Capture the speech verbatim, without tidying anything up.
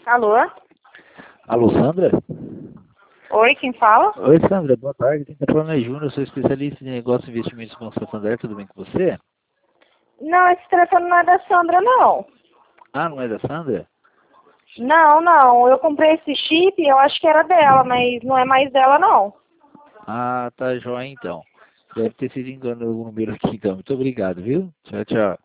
Alô? Alô, Sandra? Oi, quem fala? Oi, Sandra, boa tarde. Quem está falando é Júnior, eu sou especialista em negócios e investimentos com o Santander, tudo bem com você? Não, esse telefone não é da Sandra, não. Ah, não é da Sandra? Não, não, eu comprei esse chip e eu acho que era dela, mas não é mais dela, não. Ah, tá joia então. Deve ter sido engano o número aqui então. Muito obrigado, viu? Tchau, tchau.